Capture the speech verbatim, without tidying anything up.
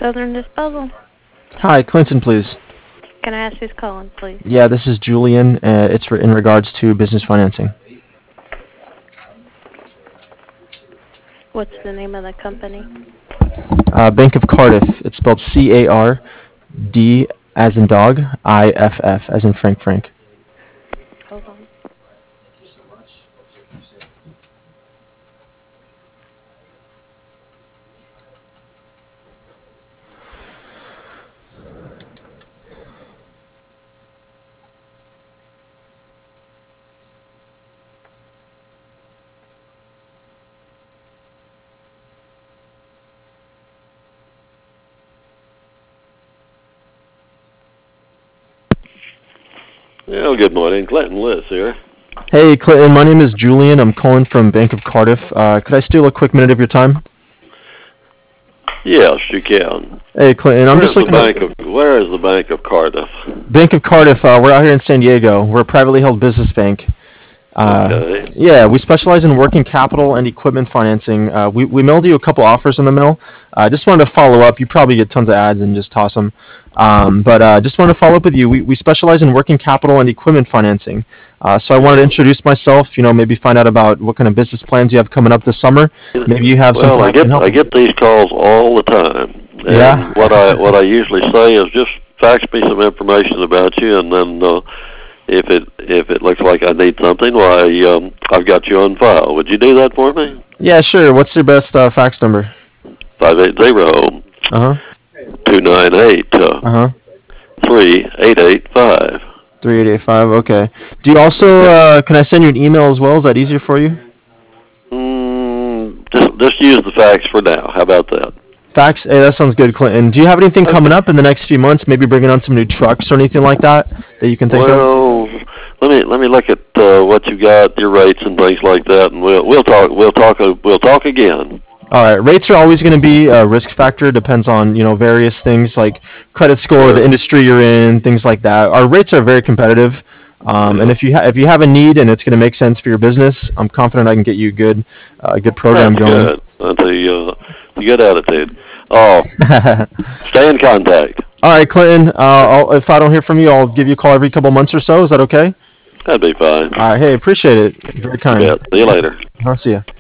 Southern Disposal. Hi, Clinton, please. Can I ask who's calling, please? Yeah, this is Julian. Uh, it's for, in regards to business financing. What's the name of the company? Uh, Bank of Cardiff. It's spelled C A R D as in dog, I F F as in Frank Frank. Hold on. Well, good morning. Clinton Lewis here. Hey, Clinton. My name is Julian. I'm calling from Bank of Cardiff. Uh, could I steal a quick minute of your time? Yes, you can. Hey, Clinton. I'm Where's just looking the at bank of Where is the Bank of Cardiff? Bank of Cardiff. Uh, we're out here in San Diego. We're a privately held business bank. Uh, Okay. yeah, we specialize in working capital and equipment financing. Uh, we, we mailed you a couple offers in the mail. I uh, just wanted to follow up. You probably get tons of ads and just toss them. Um, but uh, just wanted to follow up with you. We, we specialize in working capital and equipment financing. Uh, so I wanted to introduce myself, you know, maybe find out about what kind of business plans you have coming up this summer. Maybe you have Well, something I I can get help I with. get these calls all the time. And Yeah. what I what I usually say is just fax me some information about you, and then uh, if it if it looks like I need something, why um, I've got you on file. Would you do that for me? Yeah, sure. What's your best uh, fax number? Five eight zero Uh-huh. two nine eight uh, Uh-huh. three eight eight five. three eight eight five, okay. Do you also, uh, can I send you an email as well? Is that easier for you? Mm, just just use the fax for now. How about that? Fax, hey, that sounds good, Clinton. Do you have anything coming up in the next few months? Maybe bringing on some new trucks or anything like that that you can think of? Well, let me let me look at uh, what you got, your rates and things like that, and we'll we'll talk we'll talk uh, we'll talk again. All right, rates are always going to be a risk factor. Depends on, you know, various things like credit score, the Sure. industry you're in, things like that. Our rates are very competitive, um, and Yeah. if you ha- if you have a need and it's going to make sense for your business, I'm confident I can get you a good uh, good program That's going. good. That's a uh, a good attitude. Oh, stay in contact. All right, Clinton. Uh, I'll, if I don't hear from you, I'll give you a call every couple months or so. Is that okay? That'd be fine. All right. Hey, appreciate it. Very kind. Yeah. See you later. I'll see you.